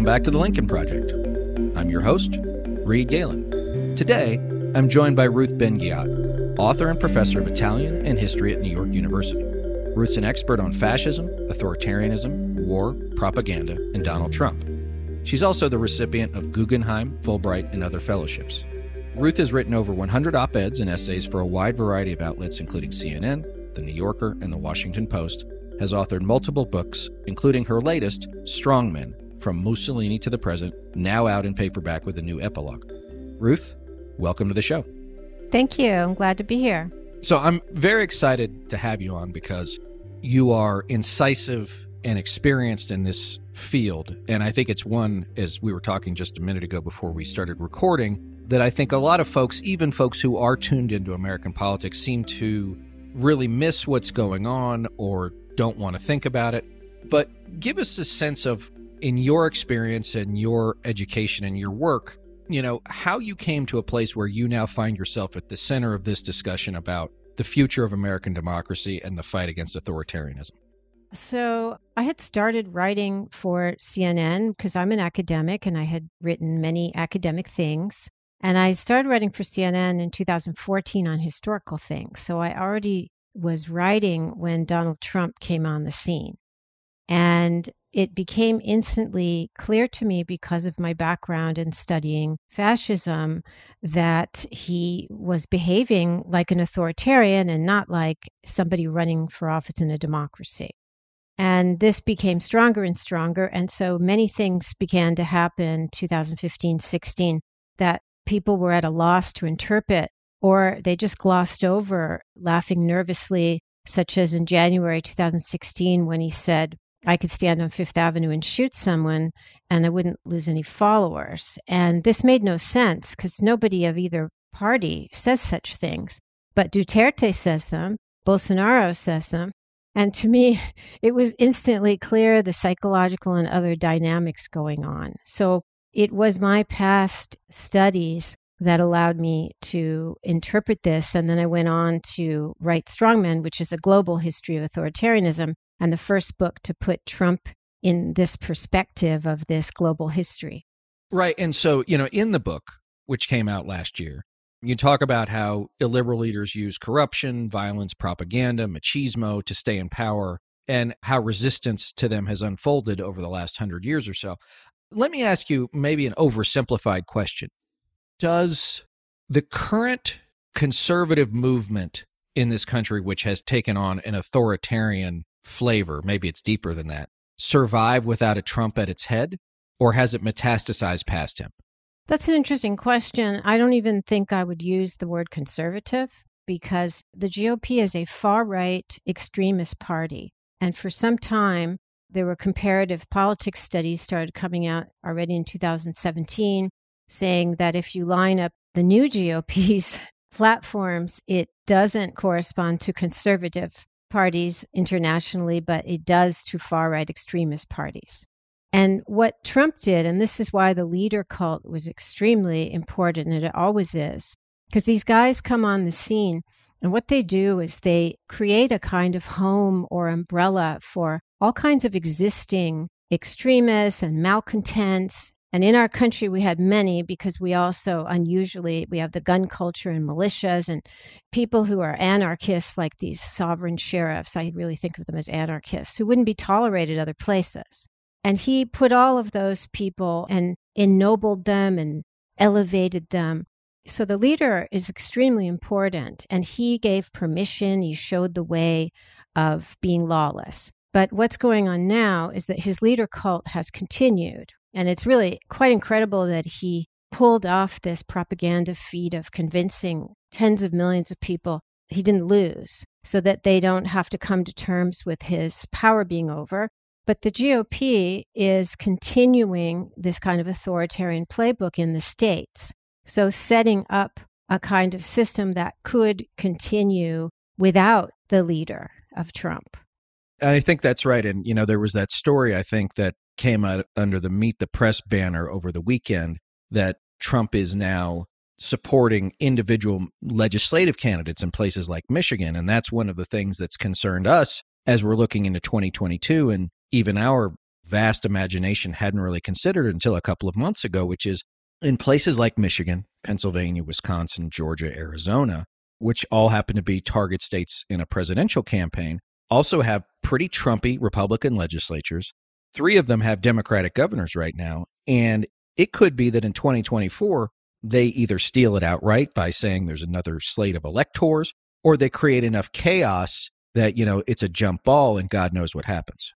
Welcome back to the Lincoln Project. I'm your host, Reed Galen. Today, I'm joined by Ruth Ben-Ghiat, author and professor of Italian and history at New York University. Ruth's an expert on fascism, authoritarianism, war, propaganda, and Donald Trump. She's also the recipient of Guggenheim, Fulbright, and other fellowships. Ruth has written over 100 op-eds and essays for a wide variety of outlets, including CNN, The New Yorker, and The Washington Post, has authored multiple books, including her latest, Strongmen, From Mussolini to the Present, now out in paperback with a new epilogue. Ruth, welcome to the show. Thank you. I'm glad to be here. So I'm very excited to have you on because you are incisive and experienced in this field. And I think it's one, as we were talking just a minute ago before we started recording, that I think a lot of folks, even folks who are tuned into American politics, seem to really miss what's going on or don't want to think about it. But give us a sense of, in your experience and your education and your work, how you came to a place where you now find yourself at the center of this discussion about the future of American democracy and the fight against authoritarianism. So I had started writing for CNN because I'm an academic and I had written many academic things. And I started writing for CNN in 2014 on historical things. So I already was writing when Donald Trump came on the scene. And it became instantly clear to me because of my background in studying fascism that he was behaving like an authoritarian and not like somebody running for office in a democracy. And this became stronger and stronger. And so many things began to happen 2015-16 that people were at a loss to interpret, or they just glossed over, laughing nervously, such as in January 2016 when he said, I could stand on Fifth Avenue and shoot someone and I wouldn't lose any followers. And this made no sense because nobody of either party says such things. But Duterte says them, Bolsonaro says them. And to me, it was instantly clear the psychological and other dynamics going on. So it was my past studies that allowed me to interpret this. And then I went on to write Strongmen, which is a global history of authoritarianism, and the first book to put Trump in this perspective of this global history. Right. And so, in the book, which came out last year, you talk about how illiberal leaders use corruption, violence, propaganda, machismo to stay in power, and how resistance to them has unfolded over the last 100 years or so. Let me ask you maybe an oversimplified question. Does the current conservative movement in this country, which has taken on an authoritarian flavor, maybe it's deeper than that, survive without a Trump at its head, or has it metastasized past him? That's an interesting question. I don't even think I would use the word conservative because the GOP is a far-right extremist party. And for some time, there were comparative politics studies started coming out already in 2017 saying that if you line up the new GOP's platforms, it doesn't correspond to conservative parties internationally, but it does to far-right extremist parties. And what Trump did, and this is why the leader cult was extremely important, and it always is, because these guys come on the scene, and what they do is they create a kind of home or umbrella for all kinds of existing extremists and malcontents. And in our country, we had many because we also unusually, we have the gun culture and militias and people who are anarchists like these sovereign sheriffs. I really think of them as anarchists who wouldn't be tolerated other places. And he put all of those people and ennobled them and elevated them. So the leader is extremely important. And he gave permission. He showed the way of being lawless. But what's going on now is that his leader cult has continued. And it's really quite incredible that he pulled off this propaganda feat of convincing tens of millions of people he didn't lose so that they don't have to come to terms with his power being over. But the GOP is continuing this kind of authoritarian playbook in the states. So setting up a kind of system that could continue without the leader of Trump. And I think that's right. And, there was that story, I think, that came out under the Meet the Press banner over the weekend that Trump is now supporting individual legislative candidates in places like Michigan. And that's one of the things that's concerned us as we're looking into 2022 and even our vast imagination hadn't really considered until a couple of months ago, which is in places like Michigan, Pennsylvania, Wisconsin, Georgia, Arizona, which all happen to be target states in a presidential campaign, also have pretty Trumpy Republican legislatures. 3 of them have Democratic governors right now. And it could be that in 2024, they either steal it outright by saying there's another slate of electors, or they create enough chaos that, it's a jump ball and God knows what happens.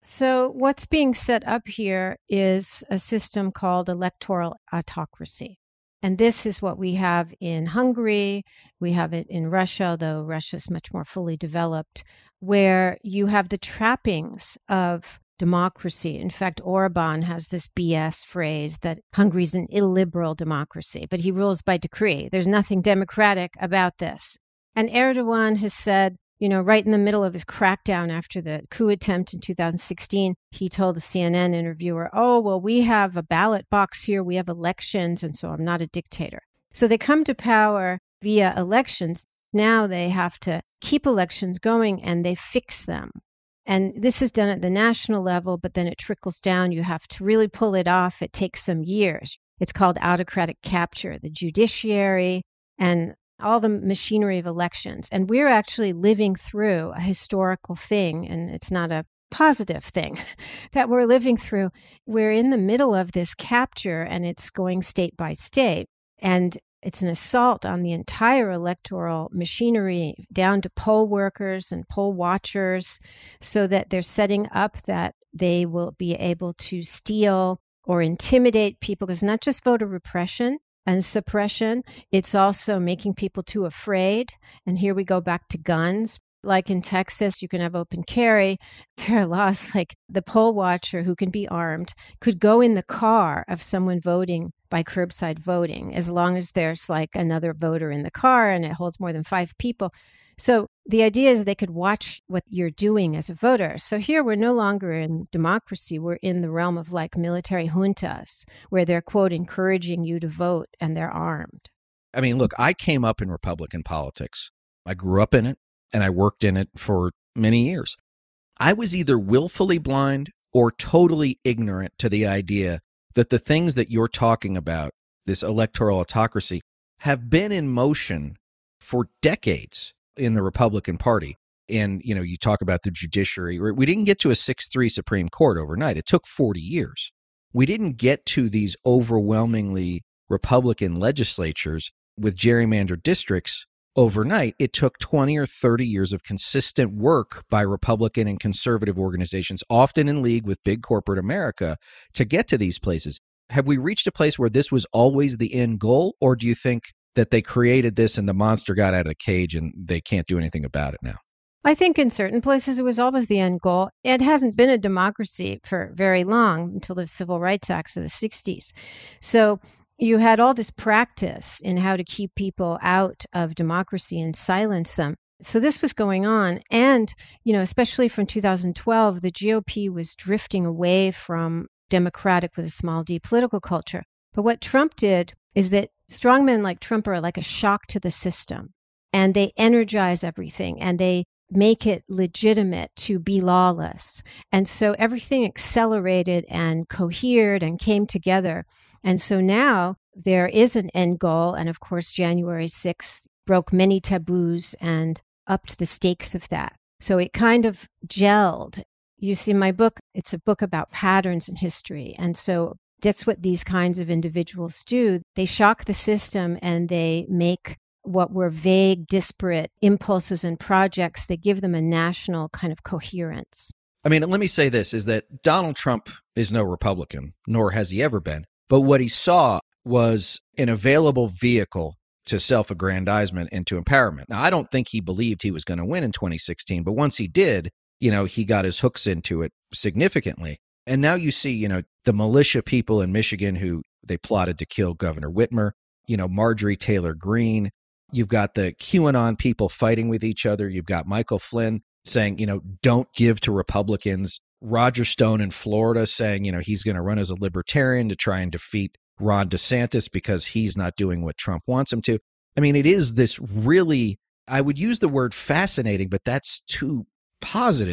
So what's being set up here is a system called electoral autocracy. And this is what we have in Hungary. We have it in Russia, though Russia's much more fully developed, where you have the trappings of democracy. In fact, Orban has this BS phrase that Hungary's an illiberal democracy, but he rules by decree. There's nothing democratic about this. And Erdogan has said, right in the middle of his crackdown after the coup attempt in 2016, he told a CNN interviewer, we have a ballot box here, we have elections, and so I'm not a dictator. So they come to power via elections. Now they have to keep elections going and they fix them. And this is done at the national level, but then it trickles down. You have to really pull it off. It takes some years. It's called autocratic capture, the judiciary, and all the machinery of elections. And we're actually living through a historical thing, and it's not a positive thing that we're living through. We're in the middle of this capture, and it's going state by state. And it's an assault on the entire electoral machinery, down to poll workers and poll watchers, so that they're setting up that they will be able to steal or intimidate people. Because it's not just voter repression and suppression, it's also making people too afraid. And here we go back to guns. Like in Texas, you can have open carry. There are laws like the poll watcher who can be armed could go in the car of someone voting by curbside voting, as long as there's like another voter in the car and it holds more than 5 people. So the idea is they could watch what you're doing as a voter. So here we're no longer in democracy. We're in the realm of like military juntas, where they're, quote, encouraging you to vote and they're armed. I mean, look, I came up in Republican politics. I grew up in it and I worked in it for many years. I was either willfully blind or totally ignorant to the idea that the things that you're talking about, this electoral autocracy, have been in motion for decades in the Republican Party. And, you talk about the judiciary. We didn't get to a 6-3 Supreme Court overnight. It took 40 years. We didn't get to these overwhelmingly Republican legislatures with gerrymandered districts overnight. It took 20 or 30 years of consistent work by Republican and conservative organizations, often in league with big corporate America, to get to these places. Have we reached a place where this was always the end goal, or do you think that they created this and the monster got out of the cage and they can't do anything about it now? I think in certain places it was always the end goal. It hasn't been a democracy for very long, until the Civil Rights Acts of the 60s. So you had all this practice in how to keep people out of democracy and silence them. So this was going on. And, especially from 2012, the GOP was drifting away from democratic with a small d political culture. But what Trump did is that strongmen like Trump are like a shock to the system, and they energize everything and they make it legitimate to be lawless. And so everything accelerated and cohered and came together. And so now there is an end goal. And of course, January 6th broke many taboos and upped the stakes of that. So it kind of gelled. You see, my book, it's a book about patterns in history. And so that's what these kinds of individuals do. They shock the system and they make what were vague, disparate impulses and projects, they give them a national kind of coherence. I mean, let me say this, is that Donald Trump is no Republican, nor has he ever been. But what he saw was an available vehicle to self-aggrandizement and to empowerment. Now, I don't think he believed he was going to win in 2016, but once he did, he got his hooks into it significantly. And now you see, the militia people in Michigan who they plotted to kill Governor Whitmer, Marjorie Taylor Greene. You've got the QAnon people fighting with each other. You've got Michael Flynn saying, don't give to Republicans. Roger Stone in Florida saying, he's going to run as a libertarian to try and defeat Ron DeSantis because he's not doing what Trump wants him to. I mean, it is this really, I would use the word fascinating, but that's too positive,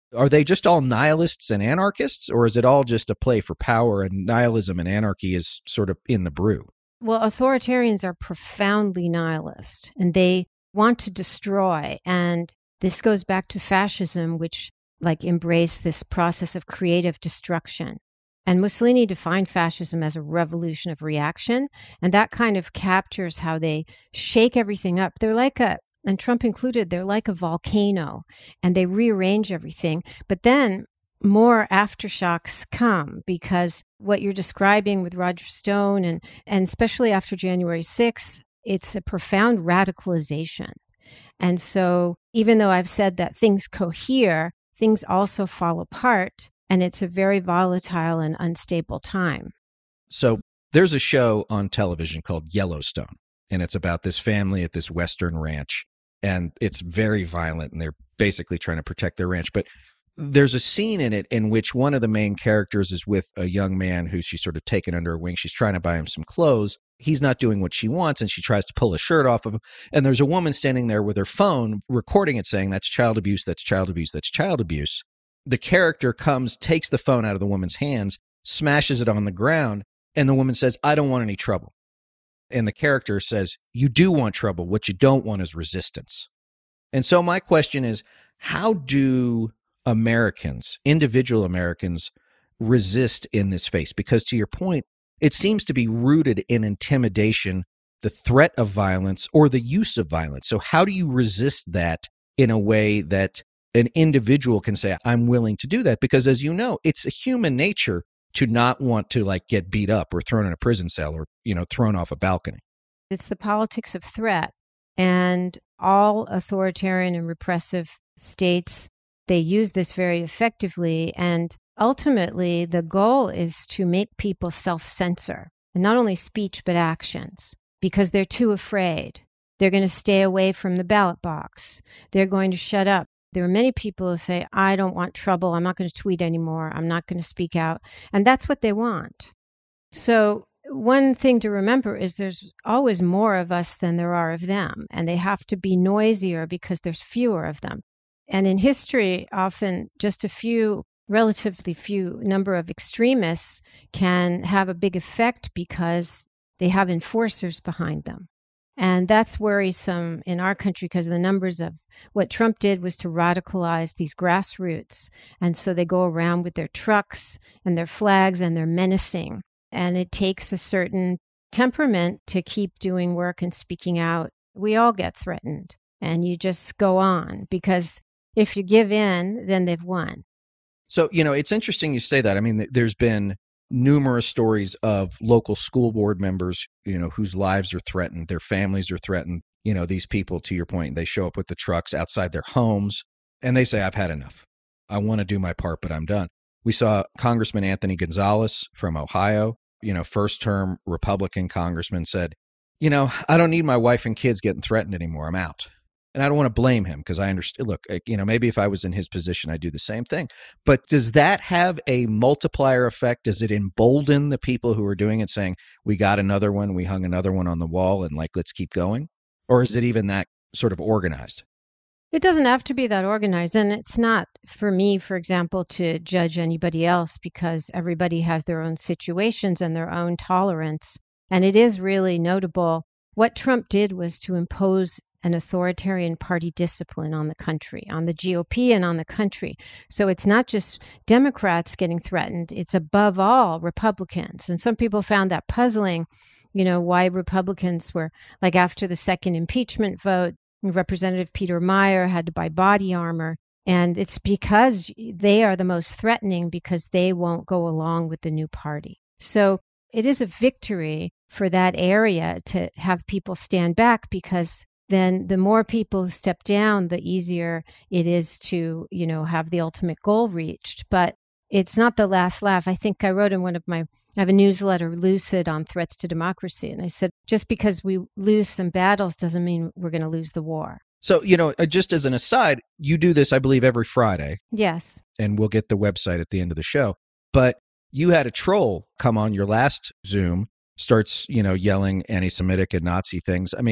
Are they just all nihilists and anarchists, or is it all just a play for power and nihilism and anarchy is sort of in the brew? Well, authoritarians are profoundly nihilist and they want to destroy. And this goes back to fascism, which embraced this process of creative destruction. And Mussolini defined fascism as a revolution of reaction. And that kind of captures how they shake everything up. And Trump included, they're like a volcano and they rearrange everything. But then more aftershocks come because what you're describing with Roger Stone and especially after January 6th, it's a profound radicalization. And so even though I've said that things cohere, things also fall apart, and it's a very volatile and unstable time. So there's a show on television called Yellowstone, and it's about this family at this Western ranch, and it's very violent, and they're basically trying to protect their ranch. But there's a scene in it in which one of the main characters is with a young man who she's sort of taken under her wing. She's trying to buy him some clothes. He's not doing what she wants, and she tries to pull his shirt off of him. And there's a woman standing there with her phone recording it saying, "That's child abuse, that's child abuse, that's child abuse." The character comes, takes the phone out of the woman's hands, smashes it on the ground, and the woman says, "I don't want any trouble." And the character says, "You do want trouble. What you don't want is resistance." And so my question is, how do Americans, individual Americans, resist in this face? Because to your point, it seems to be rooted in intimidation, the threat of violence, or the use of violence. So how do you resist that in a way that an individual can say, "I'm willing to do that"? Because as you know, it's a human nature to not want to get beat up or thrown in a prison cell or, thrown off a balcony. It's the politics of threat. And all authoritarian and repressive states, they use this very effectively. And ultimately, the goal is to make people self-censor, and not only speech, but actions, because they're too afraid. They're going to stay away from the ballot box. They're going to shut up. There are many people who say, "I don't want trouble. I'm not going to tweet anymore. I'm not going to speak out." And that's what they want. So one thing to remember is there's always more of us than there are of them. And they have to be noisier because there's fewer of them. And in history, often just relatively few number of extremists can have a big effect because they have enforcers behind them. And that's worrisome in our country because the numbers of what Trump did was to radicalize these grassroots. And so they go around with their trucks and their flags and they're menacing. And it takes a certain temperament to keep doing work and speaking out. We all get threatened and you just go on because if you give in, then they've won. So, it's interesting you say that. I mean, there's been numerous stories of local school board members, whose lives are threatened, their families are threatened. These people, to your point, they show up with the trucks outside their homes and they say, "I've had enough. I want to do my part, but I'm done." We saw Congressman Anthony Gonzalez from Ohio, first term Republican congressman, said, "I don't need my wife and kids getting threatened anymore. I'm out." And I don't want to blame him because I understand. Look, maybe if I was in his position, I'd do the same thing. But does that have a multiplier effect? Does it embolden the people who are doing it, saying, "We got another one, we hung another one on the wall, and let's keep going"? Or is it even that sort of organized? It doesn't have to be that organized. And it's not for me, for example, to judge anybody else because everybody has their own situations and their own tolerance. And it is really notable. What Trump did was to impose an authoritarian party discipline on the country, on the GOP and on the country. So it's not just Democrats getting threatened, it's above all Republicans. And some people found that puzzling, why Republicans were after the second impeachment vote, Representative Peter Meijer had to buy body armor. And it's because they are the most threatening because they won't go along with the new party. So it is a victory for that area to have people stand back because then the more people who step down, the easier it is to, have the ultimate goal reached. But it's not the last laugh. I think I wrote in I have a newsletter, Lucid, on threats to democracy. And I said, just because we lose some battles doesn't mean we're going to lose the war. So, just as an aside, you do this, I believe, every Friday. Yes. And we'll get the website at the end of the show. But you had a troll come on your last Zoom, starts, yelling anti-Semitic and Nazi things. I mean,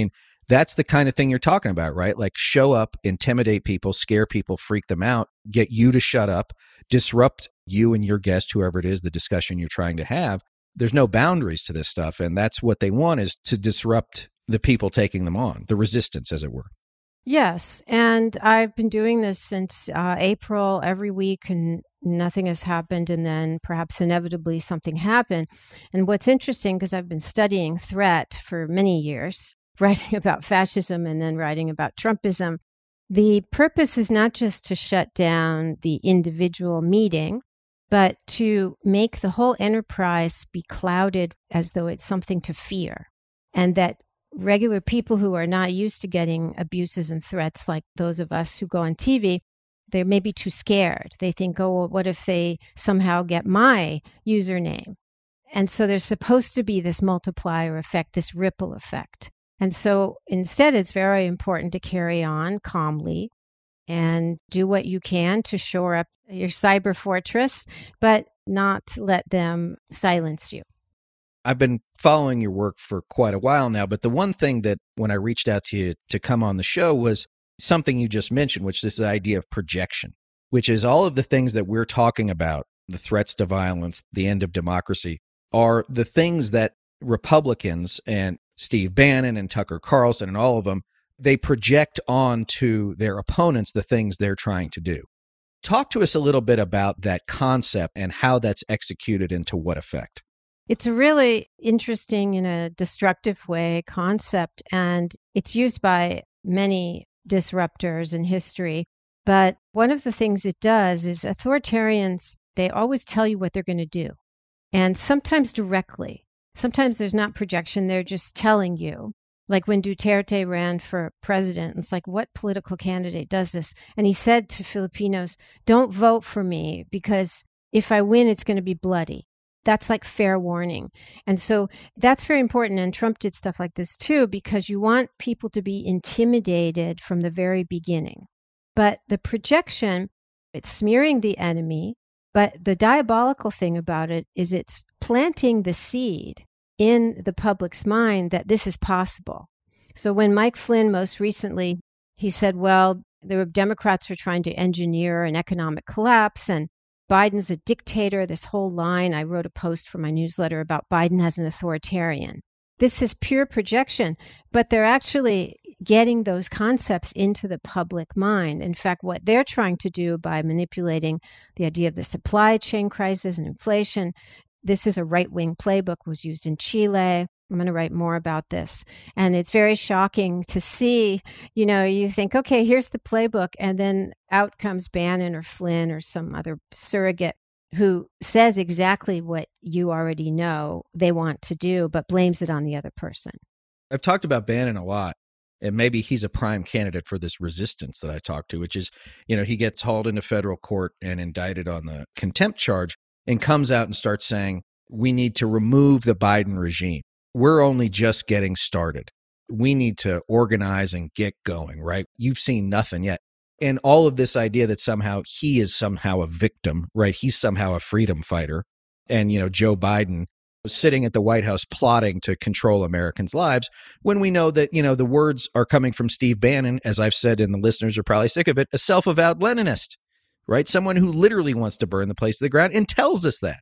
That's the kind of thing you're talking about, right? Like show up, intimidate people, scare people, freak them out, get you to shut up, disrupt you and your guest, whoever it is, the discussion you're trying to have. There's no boundaries to this stuff. And that's what they want, is to disrupt the people taking them on, the resistance, as it were. Yes. And I've been doing this since April every week, and nothing has happened. And then perhaps inevitably something happened. And what's interesting, because I've been studying threat for many years, writing about fascism and then writing about Trumpism, the purpose is not just to shut down the individual meeting, but to make the whole enterprise be clouded as though it's something to fear. And that regular people who are not used to getting abuses and threats like those of us who go on TV, they're maybe too scared. They think, oh, well, what if they somehow get my username? And so there's supposed to be this multiplier effect, this ripple effect. And so instead, it's very important to carry on calmly and do what you can to shore up your cyber fortress, but not let them silence you. I've been following your work for quite a while now, but the one thing that when I reached out to you to come on the show was something you just mentioned, which is the idea of projection, which is all of the things that we're talking about, the threats to violence, the end of democracy, are the things that Republicans and Steve Bannon and Tucker Carlson and all of them, they project onto their opponents the things they're trying to do. Talk to us a little bit about that concept and how that's executed and to what effect. It's a really interesting, in a destructive way, concept, and it's used by many disruptors in history. But one of the things it does is authoritarians, they always tell you what they're going to do, and sometimes directly. Sometimes there's not projection, they're just telling you. Like when Duterte ran for president, it's like, what political candidate does this? And he said to Filipinos, don't vote for me because if I win, it's going to be bloody. That's like fair warning. And so that's very important. And Trump did stuff like this too, because you want people to be intimidated from the very beginning. But the projection, it's smearing the enemy. But the diabolical thing about it is it's planting the seed in the public's mind that this is possible. So when Mike Flynn most recently, he said, well, the Democrats are trying to engineer an economic collapse and Biden's a dictator, this whole line. I wrote a post for my newsletter about Biden as an authoritarian. This is pure projection, but they're actually getting those concepts into the public mind. In fact, what they're trying to do by manipulating the idea of the supply chain crisis and inflation, this is a right-wing playbook, was used in Chile. I'm going to write more about this. And it's very shocking to see, you think, okay, here's the playbook. And then out comes Bannon or Flynn or some other surrogate who says exactly what you already know they want to do, but blames it on the other person. I've talked about Bannon a lot, and maybe he's a prime candidate for this resistance that I talked to, which is, he gets hauled into federal court and indicted on the contempt charge and comes out and starts saying, we need to remove the Biden regime. We're only just getting started. We need to organize and get going, right? You've seen nothing yet. And all of this idea that somehow he is somehow a victim, right? He's somehow a freedom fighter. And, Joe Biden was sitting at the White House plotting to control Americans' lives when we know that, the words are coming from Steve Bannon, as I've said, and the listeners are probably sick of it, a self-avowed Leninist, right? Someone who literally wants to burn the place to the ground and tells us that.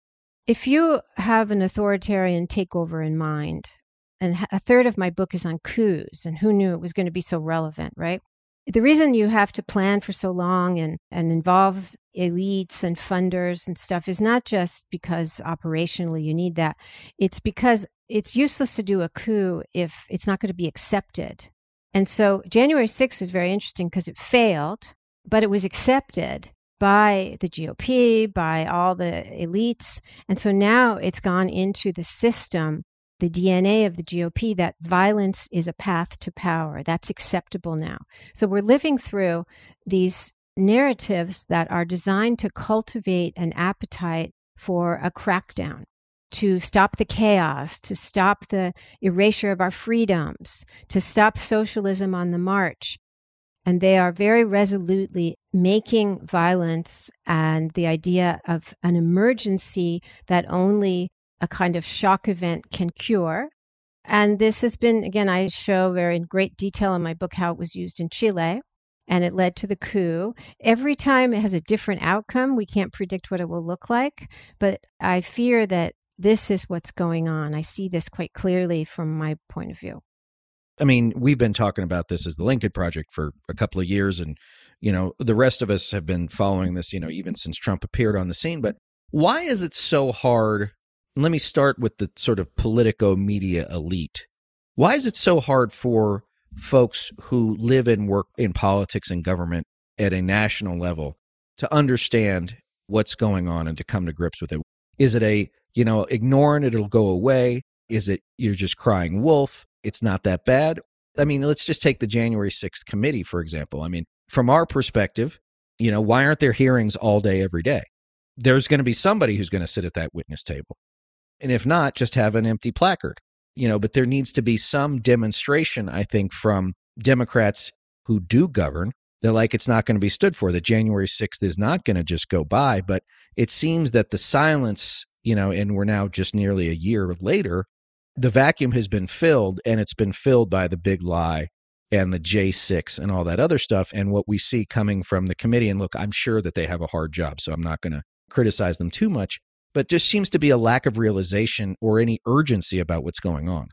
If you have an authoritarian takeover in mind, and a third of my book is on coups, and who knew it was going to be so relevant, right? The reason you have to plan for so long and involve elites and funders and stuff is not just because operationally you need that. It's because it's useless to do a coup if it's not going to be accepted. And so January 6th was very interesting because it failed, but it was accepted by the GOP, by all the elites. And so now it's gone into the system, the DNA of the GOP, that violence is a path to power. That's acceptable now. So we're living through these narratives that are designed to cultivate an appetite for a crackdown, to stop the chaos, to stop the erasure of our freedoms, to stop socialism on the march. And they are very resolutely making violence and the idea of an emergency that only a kind of shock event can cure And this has been, again, I show very in great detail in my book how it was used in Chile, and it led to the coup. Every time it has a different outcome. We can't predict what it will look like, but I fear that this is what's going on. I see this quite clearly from my point of view. I mean, we've been talking about this as the Lincoln Project for a couple of years, and, the rest of us have been following this, even since Trump appeared on the scene. But why is it so hard? Let me start with the sort of politico media elite. Why is it so hard for folks who live and work in politics and government at a national level to understand what's going on and to come to grips with it? Is it ignoring it, it'll go away? Is it you're just crying wolf? It's not that bad? I mean, let's just take the January 6th committee, for example. I mean, from our perspective, why aren't there hearings all day, every day? There's going to be somebody who's going to sit at that witness table. And if not, just have an empty placard. But there needs to be some demonstration, I think, from Democrats who do govern that it's not going to be stood for, that January 6th is not going to just go by. But it seems that the silence, and we're now just nearly a year later, the vacuum has been filled, and it's been filled by the big lie and the J6 and all that other stuff. And what we see coming from the committee, and look, I'm sure that they have a hard job, so I'm not going to criticize them too much, but just seems to be a lack of realization or any urgency about what's going on.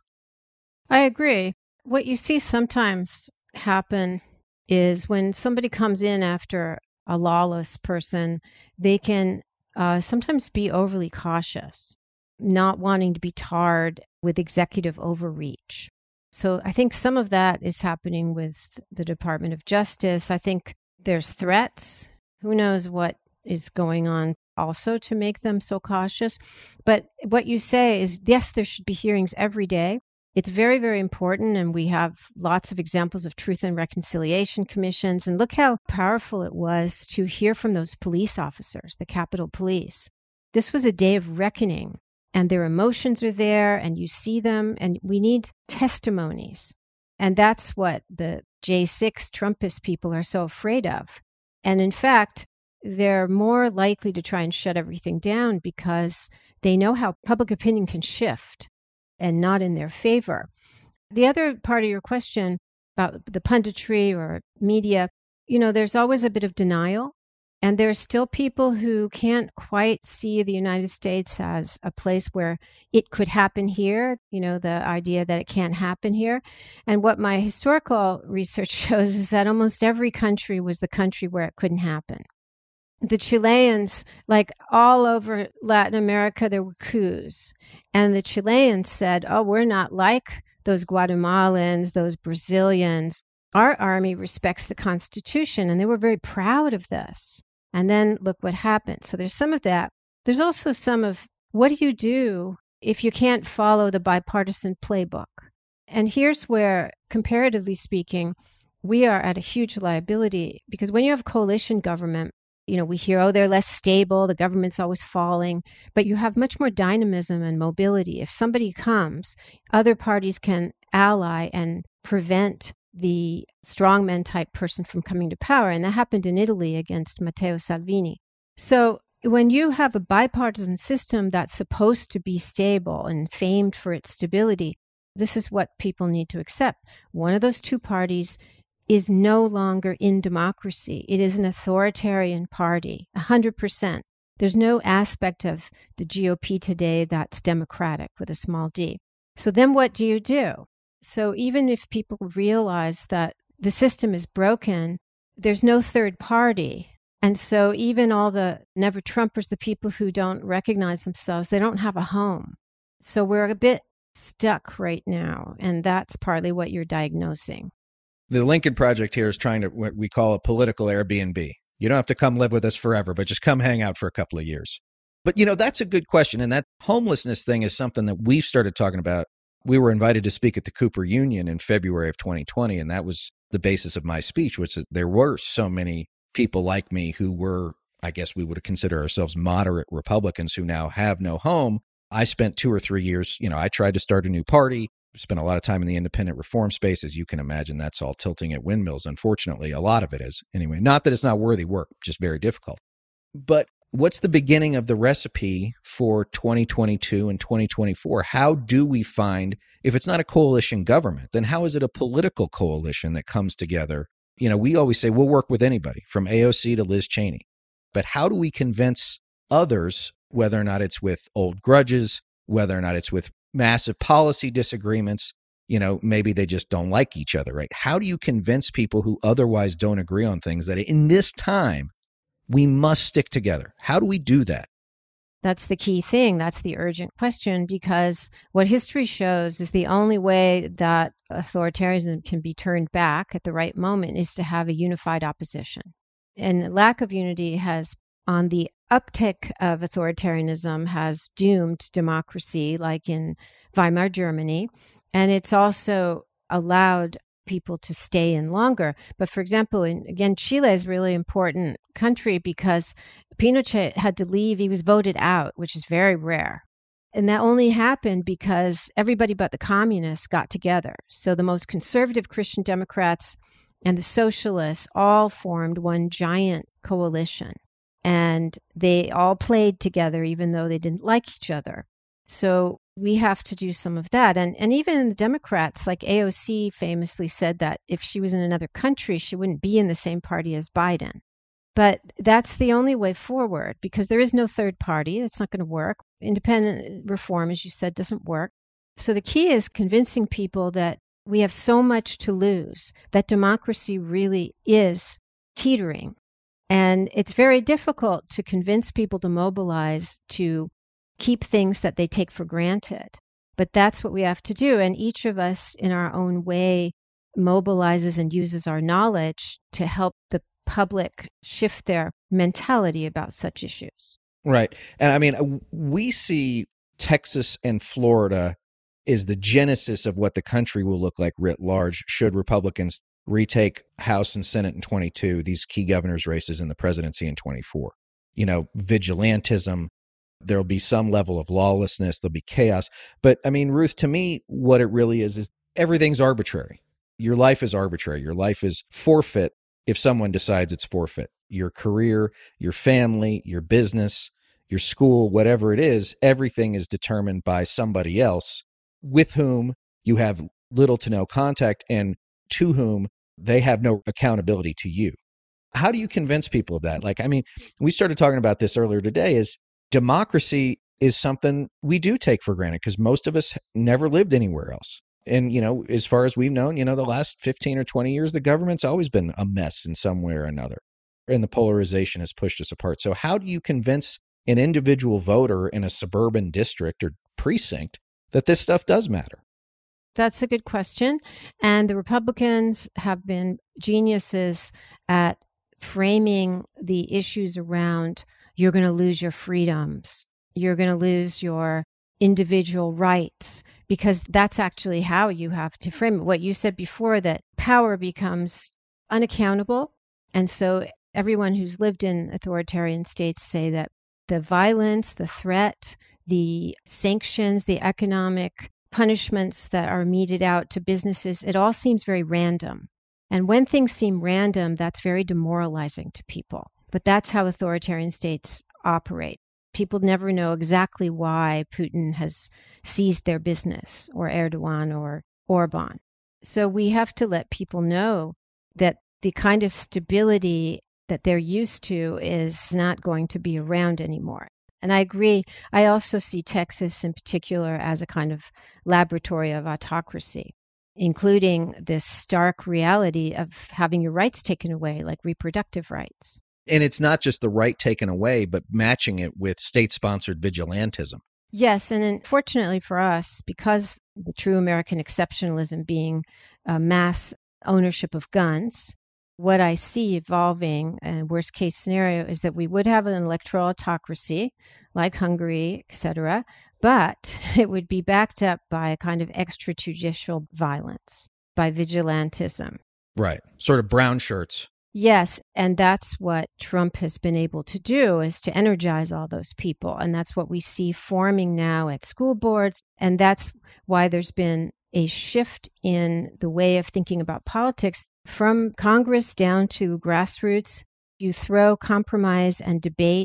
I agree. What you see sometimes happen is when somebody comes in after a lawless person, they can sometimes be overly cautious, not wanting to be tarred with executive overreach. So I think some of that is happening with the Department of Justice. I think there's threats. Who knows what is going on also to make them so cautious. But what you say is, yes, there should be hearings every day. It's very, very important. And we have lots of examples of truth and reconciliation commissions. And look how powerful it was to hear from those police officers, the Capitol Police. This was a day of reckoning, and their emotions are there, and you see them, and we need testimonies. And that's what the J6 Trumpist people are so afraid of. And in fact, they're more likely to try and shut everything down because they know how public opinion can shift and not in their favor. The other part of your question about the punditry or media, there's always a bit of denial. And there's still people who can't quite see the United States as a place where it could happen here, the idea that it can't happen here. And what my historical research shows is that almost every country was the country where it couldn't happen. The Chileans, like all over Latin America, there were coups. And the Chileans said, oh, we're not like those Guatemalans, those Brazilians. Our army respects the Constitution. And they were very proud of this. And then look what happened. So there's some of that. There's also some of what do you do if you can't follow the bipartisan playbook? And here's where, comparatively speaking, we are at a huge liability, because when you have coalition government, we hear, oh, they're less stable, the government's always falling, but you have much more dynamism and mobility. If somebody comes, other parties can ally and prevent the strongman type person from coming to power. And that happened in Italy against Matteo Salvini. So when you have a bipartisan system that's supposed to be stable and famed for its stability, this is what people need to accept. One of those two parties is no longer in democracy. It is an authoritarian party, 100%. There's no aspect of the GOP today that's democratic with a small d. So then what do you do? So even if people realize that the system is broken, there's no third party. And so even all the never Trumpers, the people who don't recognize themselves, they don't have a home. So we're a bit stuck right now. And that's partly what you're diagnosing. The Lincoln Project here is trying to, what we call a political Airbnb. You don't have to come live with us forever, but just come hang out for a couple of years. But, that's a good question. And that homelessness thing is something that we've started talking about. We were invited to speak at the Cooper Union in February of 2020, and that was the basis of my speech, which is there were so many people like me who were, I guess we would consider ourselves moderate Republicans who now have no home. I spent 2 or 3 years, I tried to start a new party, spent a lot of time in the independent reform space. As you can imagine, that's all tilting at windmills. Unfortunately, a lot of it is. Anyway, not that it's not worthy work, just very difficult. But what's the beginning of the recipe for 2022 and 2024? How do we find, if it's not a coalition government, then how is it a political coalition that comes together? We always say we'll work with anybody from AOC to Liz Cheney. But how do we convince others, whether or not it's with old grudges, whether or not it's with massive policy disagreements, maybe they just don't like each other, right? How do you convince people who otherwise don't agree on things that in this time, we must stick together? How do we do that? That's the key thing. That's the urgent question, because what history shows is the only way that authoritarianism can be turned back at the right moment is to have a unified opposition. And lack of unity has, on the uptick of authoritarianism, has doomed democracy, like in Weimar Germany. And it's also allowed people to stay in longer. But for example, again, Chile is a really important country because Pinochet had to leave. He was voted out, which is very rare. And that only happened because everybody but the communists got together. So the most conservative Christian Democrats and the socialists all formed one giant coalition. And they all played together, even though they didn't like each other. So we have to do some of that. And even the Democrats, like AOC famously said that if she was in another country, she wouldn't be in the same party as Biden. But that's the only way forward, because there is no third party. That's not going to work. Independent reform, as you said, doesn't work. So the key is convincing people that we have so much to lose, that democracy really is teetering. And it's very difficult to convince people to mobilize to keep things that they take for granted. But that's what we have to do. And each of us in our own way mobilizes and uses our knowledge to help the public shift their mentality about such issues. Right. And I mean, we see Texas and Florida is the genesis of what the country will look like writ large should Republicans retake House and Senate in 22, these key governors' races in the presidency in 24. Vigilantism, there'll be some level of lawlessness, there'll be chaos. But I mean, Ruth, to me, what it really is everything's arbitrary. Your life is arbitrary. Your life is forfeit if someone decides it's forfeit. Your career, your family, your business, your school, whatever it is, everything is determined by somebody else with whom you have little to no contact and to whom they have no accountability to you. How do you convince people of that? We started talking about this earlier today, is democracy is something we do take for granted because most of us never lived anywhere else. And, as far as we've known, the last 15 or 20 years, the government's always been a mess in some way or another. And the polarization has pushed us apart. So how do you convince an individual voter in a suburban district or precinct that this stuff does matter? That's a good question. And the Republicans have been geniuses at framing the issues around you're going to lose your freedoms, you're going to lose your individual rights, because that's actually how you have to frame it. What you said before, that power becomes unaccountable. And so everyone who's lived in authoritarian states say that the violence, the threat, the sanctions, the economic punishments that are meted out to businesses, it all seems very random. And when things seem random, that's very demoralizing to people. But that's how authoritarian states operate. People never know exactly why Putin has seized their business, or Erdogan or Orban. So we have to let people know that the kind of stability that they're used to is not going to be around anymore. And I agree. I also see Texas in particular as a kind of laboratory of autocracy, including this stark reality of having your rights taken away, like reproductive rights. And it's not just the right taken away, but matching it with state-sponsored vigilantism. Yes, and unfortunately for us, because the true American exceptionalism being mass ownership of guns, what I see evolving, worst case scenario, is that we would have an electoral autocracy like Hungary, etc., but it would be backed up by a kind of extrajudicial violence, by vigilantism. Right. Sort of brown shirts. Yes, and that's what Trump has been able to do, is to energize all those people. And that's what we see forming now at school boards. And that's why there's been a shift in the way of thinking about politics from Congress down to grassroots. You throw compromise and debate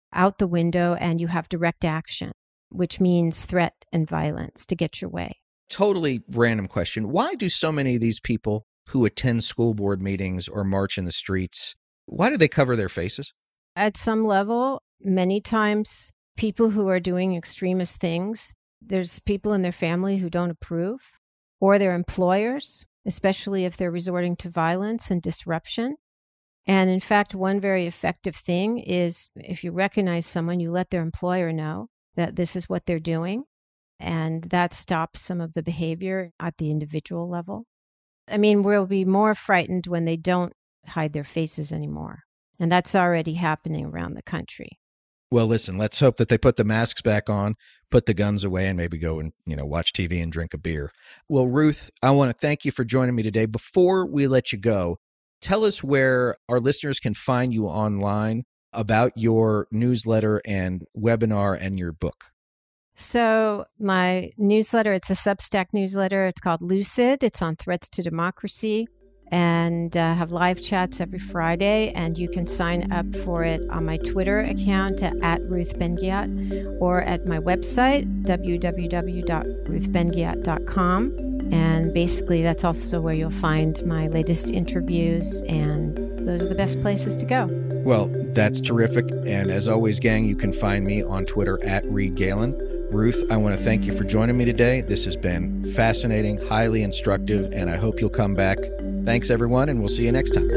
out the window and you have direct action, which means threat and violence to get your way. Totally random question. Why do so many of these people who attend school board meetings or march in the streets, why do they cover their faces? At some level, many times people who are doing extremist things, there's people in their family who don't approve, or their employers, especially if they're resorting to violence and disruption. And in fact, one very effective thing is if you recognize someone, you let their employer know that this is what they're doing. And that stops some of the behavior at the individual level. I mean, we'll be more frightened when they don't hide their faces anymore. And that's already happening around the country. Well, listen, let's hope that they put the masks back on, put the guns away, and maybe go and, watch TV and drink a beer. Well, Ruth, I want to thank you for joining me today. Before we let you go, tell us where our listeners can find you online, about your newsletter and webinar and your book. So my newsletter, it's a Substack newsletter. It's called Lucid. It's on threats to democracy, and have live chats every Friday. And you can sign up for it on my Twitter account at Ruth Ben-Ghiat, or at my website, www.ruthbenguiat.com. And basically, that's also where you'll find my latest interviews, and those are the best places to go. Well, that's terrific. And as always, gang, you can find me on Twitter at Reed Galen. Ruth, I want to thank you for joining me today. This has been fascinating, highly instructive, and I hope you'll come back. Thanks, everyone, and we'll see you next time.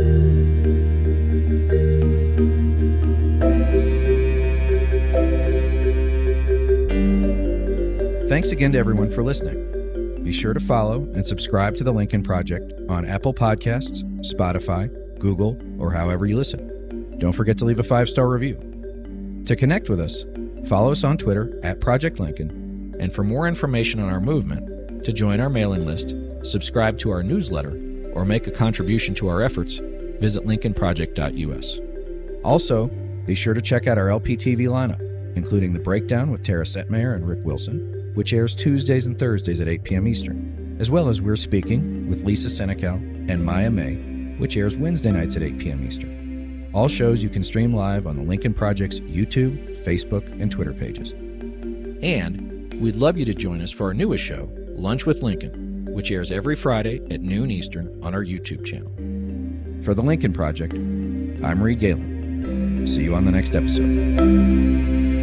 Thanks again to everyone for listening. Be sure to follow and subscribe to The Lincoln Project on Apple Podcasts, Spotify, Google, or however you listen. Don't forget to leave a 5-star review. To connect with us, follow us on Twitter at Project Lincoln, and for more information on our movement, to join our mailing list, subscribe to our newsletter, or make a contribution to our efforts, visit lincolnproject.us. Also, be sure to check out our LPTV lineup, including The Breakdown with Tara Setmayer and Rick Wilson, which airs Tuesdays and Thursdays at 8 p.m. Eastern, as well as We're Speaking with Lisa Senecal and Maya May, which airs Wednesday nights at 8 p.m. Eastern. All shows you can stream live on the Lincoln Project's YouTube, Facebook, and Twitter pages. And we'd love you to join us for our newest show, Lunch with Lincoln, which airs every Friday at noon Eastern on our YouTube channel. For the Lincoln Project, I'm Reed Galen. See you on the next episode.